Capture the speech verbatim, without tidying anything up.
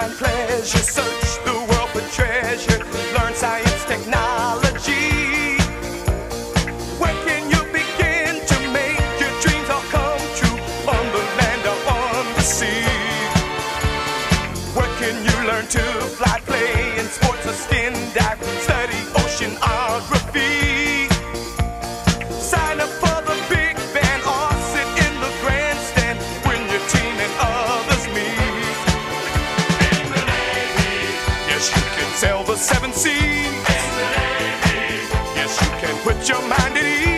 find pleasure, search the world for treasure, learn science, technology. Where can you begin to make your dreams all come true, on the land or on the sea? Where can you learn to fly, play in sports or skin dive, study oceanography? Sign up for the big band or sit in the grandstand when your team and others meet. In the Navy, yes, you can sail the seven seas. In the Navy, yes, you can put your mind at ease.